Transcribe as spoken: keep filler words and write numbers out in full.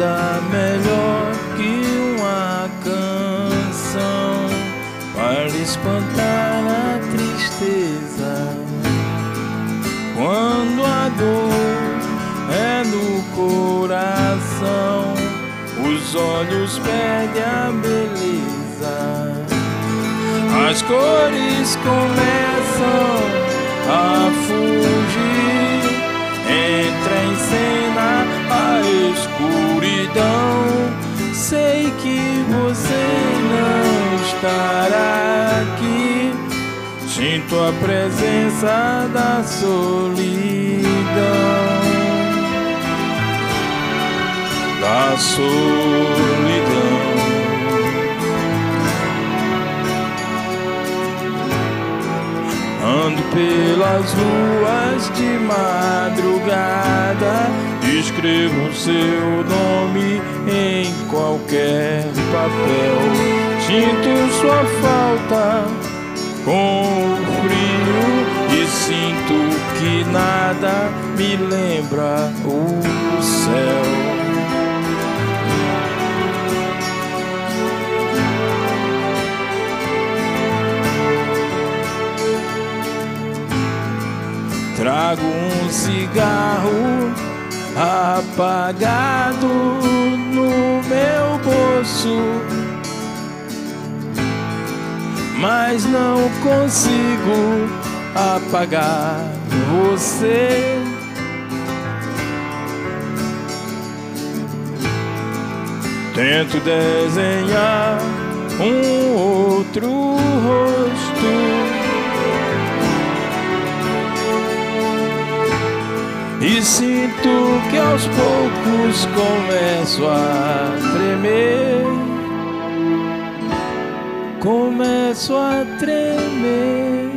nada melhor que uma canção para espantar a tristeza. Quando a dor é no coração, os olhos perdem a beleza. As cores começam a fugir, entra em cena a escuridão. Sei que você não estará aqui, sinto a presença da solidão, da solidão. Ando pelas ruas de madrugada, escrevo seu nome em qualquer papel. Sinto sua falta com frio e sinto que nada me lembra o céu. Trago um cigarro apagado no meu bolso, mas não consigo apagar você. Tento desenhar um outro rosto e sinto que aos poucos começo a tremer, começo a tremer.